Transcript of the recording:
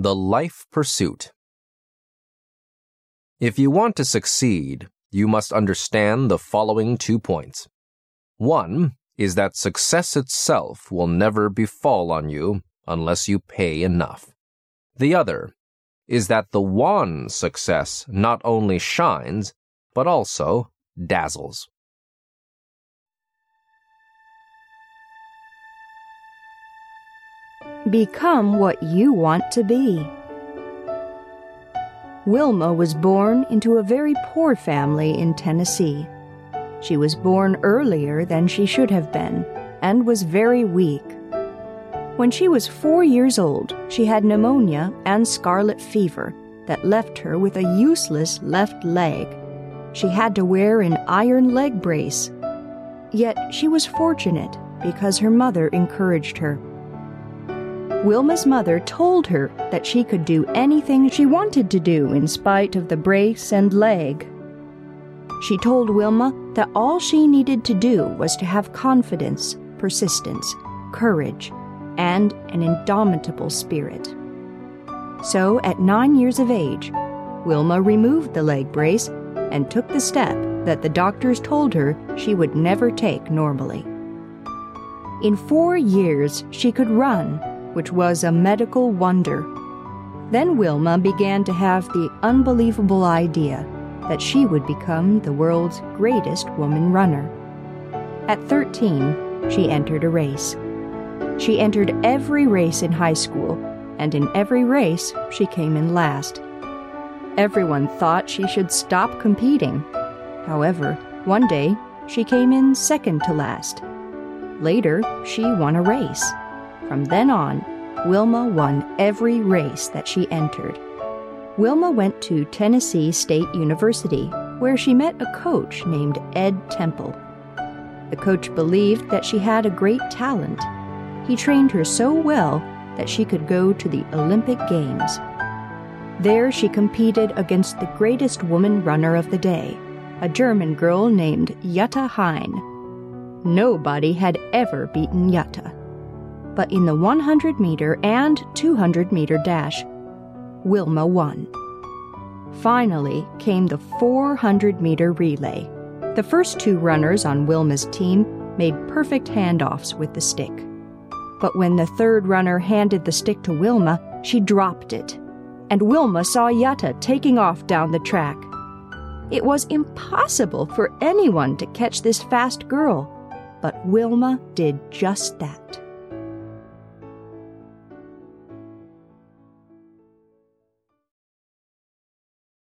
The Life Pursuit. If you want to succeed, you must understand the following 2 points. One is that success itself will never befall on you unless you pay enough. The other is that the one success not only shines, but also dazzles. Become what you want to be. Wilma was born into a very poor family in Tennessee. She was born earlier than she should have been and was very weak. When she was 4 years old, she had pneumonia and scarlet fever that left her with a useless left leg. She had to wear an iron leg brace. Yet she was fortunate because her mother encouraged her. Wilma's mother told her that she could do anything she wanted to do in spite of the brace and leg. She told Wilma that all she needed to do was to have confidence, persistence, courage, and an indomitable spirit. So, at 9 years of age, Wilma removed the leg brace and took the step that the doctors told her she would never take normally. In 4 years, she could run, which was a medical wonder. Then Wilma began to have the unbelievable idea that she would become the world's greatest woman runner. At 13, she entered a race. She entered every race in high school, and in every race she came in last. Everyone thought she should stop competing. However, one day she came in second to last. Later, she won a race. From then on, Wilma won every race that she entered. Wilma went to Tennessee State University, where she met a coach named Ed Temple. The coach believed that she had a great talent. He trained her so well that she could go to the Olympic Games. There she competed against the greatest woman runner of the day, a German girl named Jutta Hein. Nobody had ever beaten Jutta. But in the 100-meter and 200-meter dash, Wilma won. Finally came the 400-meter relay. The first 2 runners on Wilma's team made perfect handoffs with the stick. But when the third runner handed the stick to Wilma, she dropped it, and Wilma saw Jutta taking off down the track. It was impossible for anyone to catch this fast girl, but Wilma did just that.